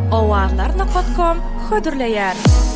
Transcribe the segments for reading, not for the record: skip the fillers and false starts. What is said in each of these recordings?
Ovarlar.com hödürleýär.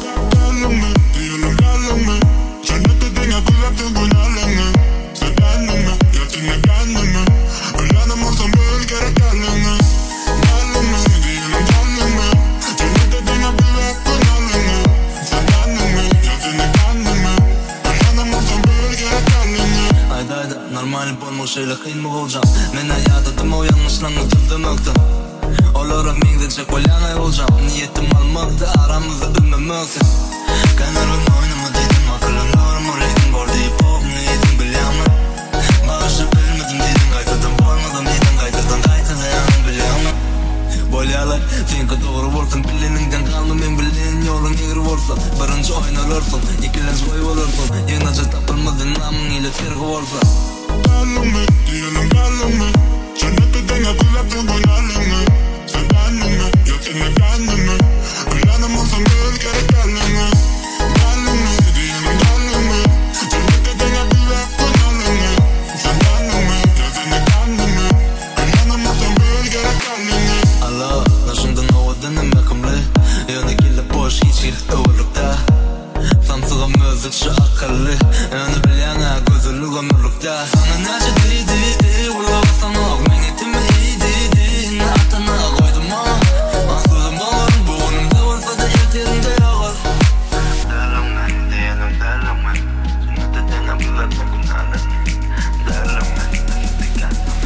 Normal bolmuş öyle kıyın mı olacağım? Men hayatadım o yanlışlarını düzdemektim. Olarak mengdence kolanay olacağım. Niyetim almaktı, aramızda ünlemekti. Kanarın oynama dedim, akılın doğrum oraydım. Bor deyip oğum neydim bilyamın. Bağışıp bilmedim dedim, kaytadım bolmadım dedim. Kaytadan kaytadayanım bilyamın. Bolyalar, tenka doğru olsun. Bileningden kaldım ben bilen yolun egri olsun. Birinci oynar olsun, ikilens boy olursun. Yığınacı tapılmadın namın ile sergi olsun. Cálame, diyelim cálame. Cennette tenga kulaptın koyalımı. Sen benimle, yok seni kendime. Uyanım olsam bir kere kendime. Cálame, diyelim cálame. Cennette tenga kulaptın koyalımı. Sen benimle, yok seni kendime. Uyanım olsam bir kere kendime. Allah, naşımdan ovadanım yakımlı. Yanı gelip boş hiç övrükta. Samsıgım özük şu akıllı. Önü bilyana gözülü gömürlükta. Sana naşı dedi, ula basana ok. Menetimi iyi dedi, atana koydum ha. Asılım bağırım bu onumda olsa da yeterinde yağır. Derleme, diyelim derleme. Cennette dene bırakma günahını. Derleme, nasıl kendime.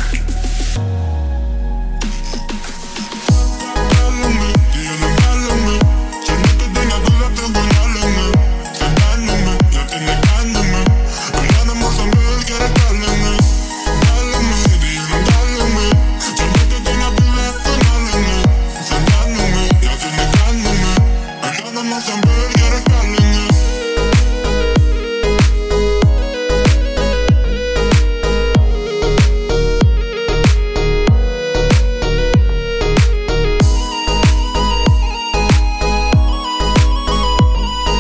Cálame, diyelim cálame. Cennette tenga kulaptın koyalımı. Sen benimle, yok seni kendime. Uyanım olsam bir kere kendime. Cálame, diyelim cálame. Cennette tenga kulaptın koyalımı. Sen benimle, yok seni kendime. Uyanım olsam bir kere kendime.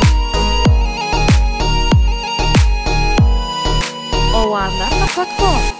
Ovarlar.com